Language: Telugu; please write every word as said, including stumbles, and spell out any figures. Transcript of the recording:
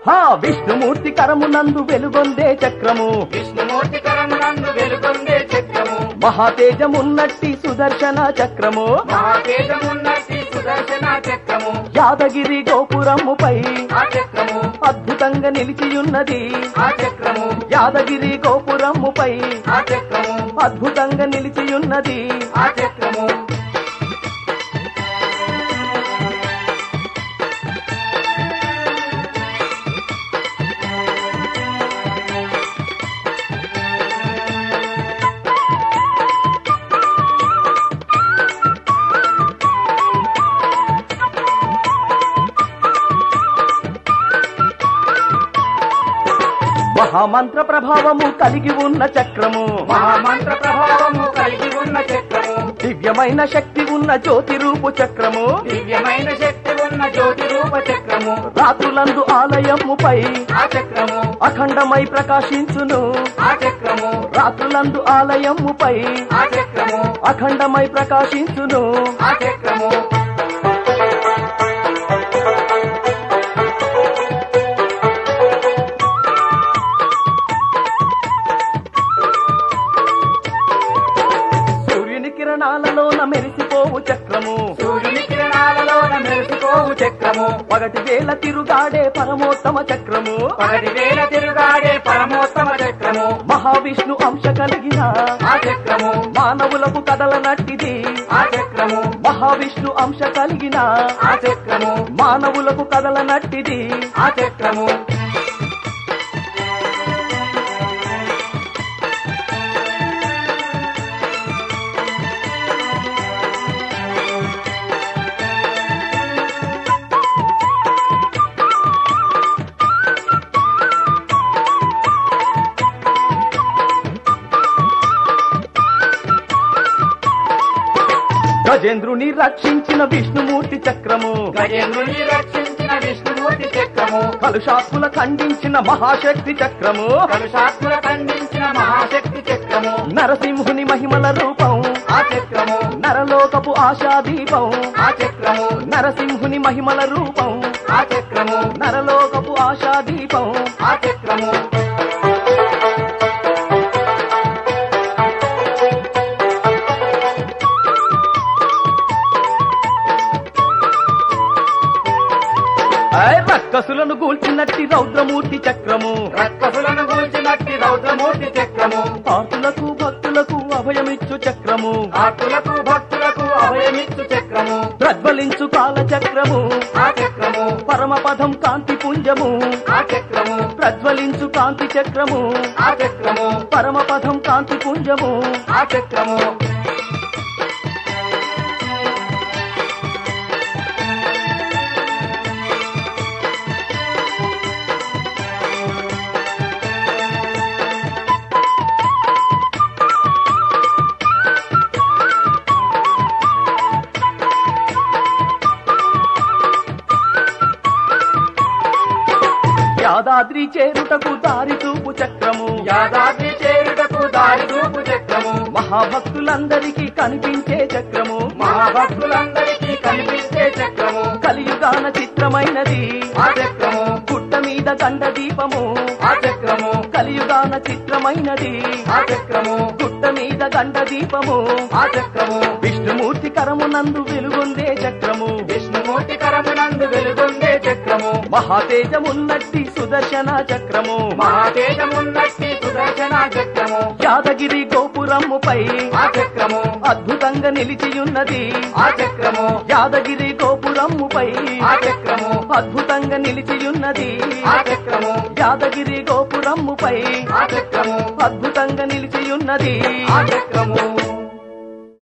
హా విష్ణుమూర్తి కరమునందు వెలుగొందే చక్రము విష్ణుమూర్తి కరమునందు వెలుగొందే చక్రము మహాతేజమున్నట్టి సుదర్శన చక్రము మహాతేజమున్నట్టి సుదర్శన చక్రము యాదగిరి గోపురముపై ఆ చక్రము అద్భుతంగా నిలిచియున్నది ఆ చక్రము యాదగిరి గోపురముపై ఆ చక్రము అద్భుతంగా నిలిచియున్నది ఆ చక్రము మహామంత్ర ప్రభావము కలిగి ఉన్న చక్రము మహామంత్ర ప్రభావము కలిగి ఉన్న చక్రము దివ్యమైన శక్తి ఉన్న జ్యోతి రూపు చక్రము దివ్యమైన శక్తి ఉన్న జ్యోతి రూప చక్రము రాత్రులందు ఆలయముపై ఆ చక్రము అఖండమై ప్రకాశించును ఆ చక్రము రాత్రులందు ఆలయముపై ఆ చక్రము అఖండమై ప్రకాశించును ఆ చక్రము సూర్యుని కిరణాలలోన మెరిసిపోవు చక్రము సూర్యుని కిరణాలలోన మెరిసిపోవు చక్రము పగటి వేళ తిరుగాడే పరమోత్తమ చక్రము పగటి వేల తిరుగాడే పరమోత్తమ చక్రము మహావిష్ణు అంశ కలిగిన ఆ చక్రము మానవులకు కదలనట్టిది ఆ చక్రము మహావిష్ణు అంశ కలిగిన ఆ చక్రము మానవులకు కదలనట్టిది ఆ చక్రము గజేంద్రుని రక్షించిన విష్ణుమూర్తి చక్రము గజేంద్రుని రక్షించిన విష్ణుమూర్తి చక్రము కలుషాత్ముల ఖండించిన మహాశక్తి చక్రము కలుషాత్ముల ఖండించిన మహాశక్తి చక్రము నరసింహుని మహిమల రూపం ఆ చక్రము నరలోకపు ఆశాదీపం ఆ చక్రము నరసింహుని మహిమల రూపం ఆ చక్రము నరలోకపు ఆశాదీపం ఆ చక్రము రక్కసులను గూల్చినట్టి రౌద్రమూర్తి చక్రము రక్కసులను గూల్చినట్టి రౌద్రమూర్తి చక్రము ఆర్తులకు భక్తులకు అభయమిచ్చు చక్రము ఆర్తులకు భక్తులకు అభయమిచ్చు చక్రము ప్రజ్వలించు కాల చక్రము ఆ చక్రము పరమపదం కాంతి పుంజము ఆ చక్రము ప్రజ్వలించు కాంతి చక్రము ఆ చక్రము పరమపదం కాంతి పుంజము ఆ చక్రము యాదాద్రి చేరుటకు దారి చూపు చక్రము యాదాద్రి చేరుటకు దారి చూపు చక్రము మహాభక్తులందరికీ కనిపించే చక్రము మహాభక్తులందరికీ కనిపించే చక్రము కలియుగాన చిత్రమైనది ఆ చక్రము గుట్ట మీద గండ దీపము ఆ చక్రము కలియుగాన చిత్రమైనది ఆ చక్రము గుట్ట మీద గండ దీపము ఆ చక్రము విష్ణుమూర్తి కరమునందు వెలుగొందే చక్రము విష్ణుమూర్తి కరమునందు వెలుగొందే చక్రము మహాతేజమున్నట్టి సుదర్శన చక్రము మహాతేజమున్నట్టి సుదర్శన చక్రము యాదగిరి గోపురముపై ఆ చక్రము అద్భుతంగా నిలిచియున్నది ఆ చక్రము యాదగిరి గోపురముపై ఆ చక్రము అద్భుతంగా నిలిచియున్నది ఆ చక్రము యాదగిరి గోపురముపై ఆ చక్రము అద్భుతంగా నిలిచియున్నది ఆ చక్రము